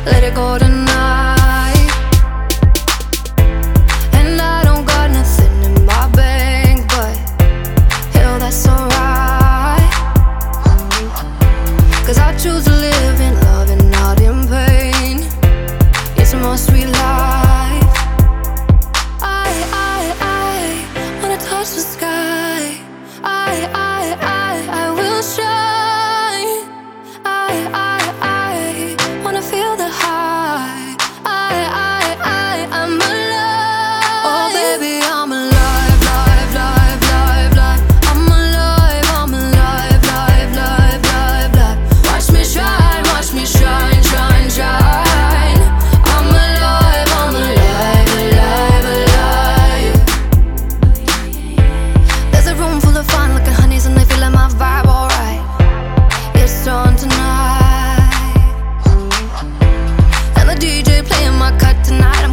let it go tonight. And I don't got nothing in my bank, but hell, that's alright. 'Cause I choose to live in love and not in pain. It's a more sweet life. I wanna touch the sky. I will shine. I wanna feel the high. I'm alive. Oh baby, I'm alive, live, live, live, live. I'm alive, live, live, live, live. Watch me shine, shine, shine. I'm alive, alive, alive. There's a room full of fun looking honeys and they feeling my vibe, alright. It's on tonight. And the DJ playing my cut tonight.